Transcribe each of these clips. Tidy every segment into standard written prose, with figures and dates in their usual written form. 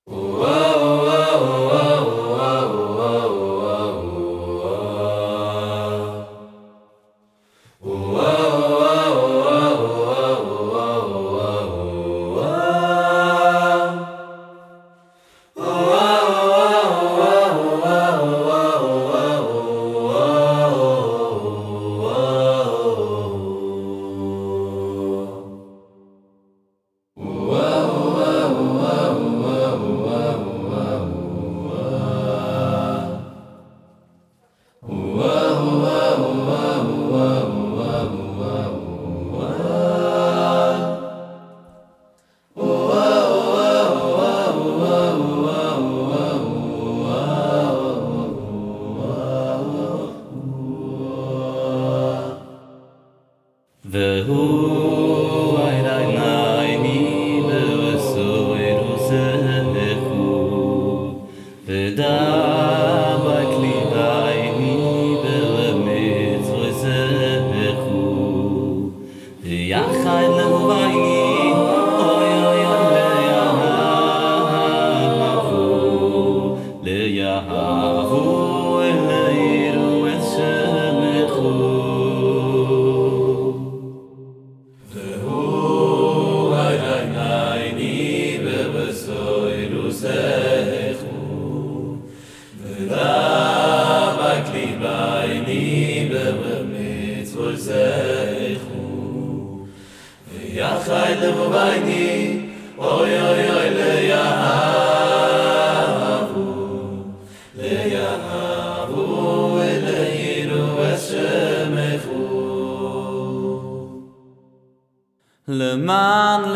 והוא עיני בבשורו זכו ודבק לי בעיני במצוות זכו ויחד לו בעיני אוי אוי אוי ליאהבו וליראו את שמחו ודבק לי בעיני במצוות זכו ויחד לו בעיני אוי אוי אוי ליאהבו וליראו את שמחו למען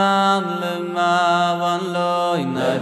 לא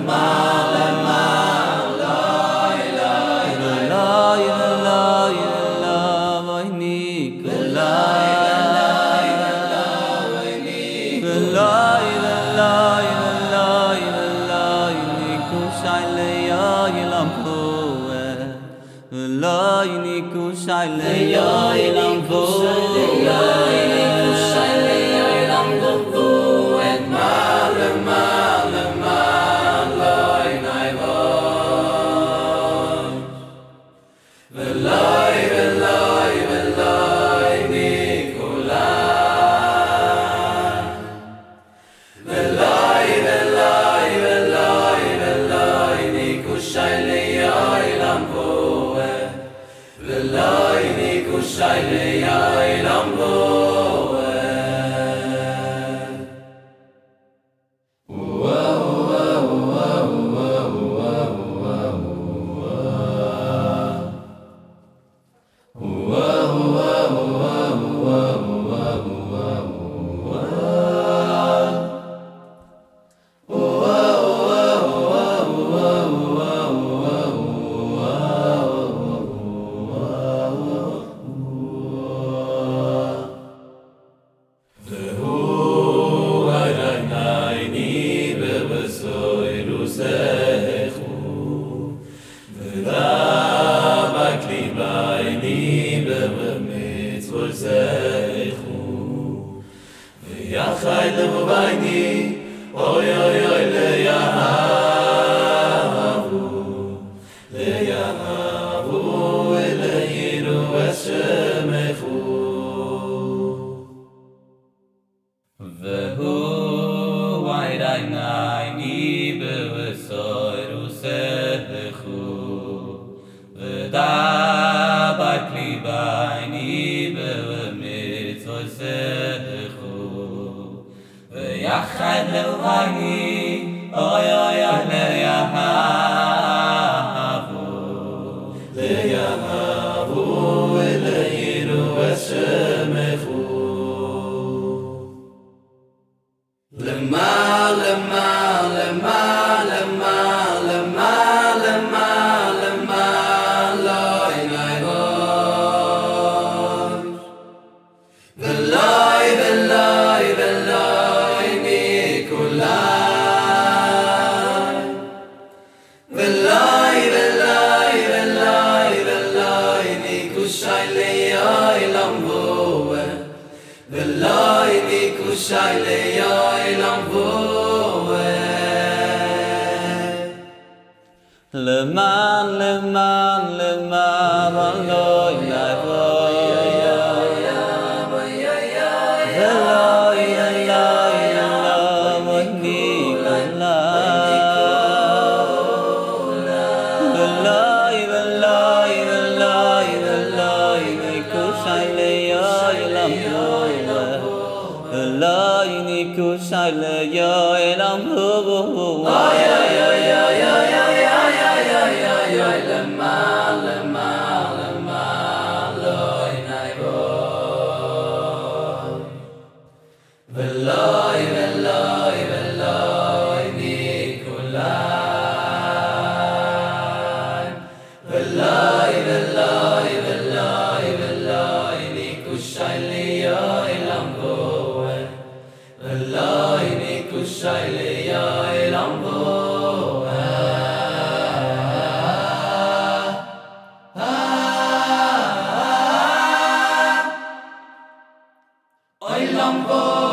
ויחד לו בעיני אוי אוי אוי ליאהבו וליראו את שמחו והוא עיני בבשורו זכו ודבק לי בעיני במצוות זכו ויחד לו בעיני Leman Loi Nai Voi Veloi Kushai le yo elam hu loi nai bo veloi ni kulai veloi ni kushai le yo elam hu Veloi ni kushai le ya elam bo Oilam bo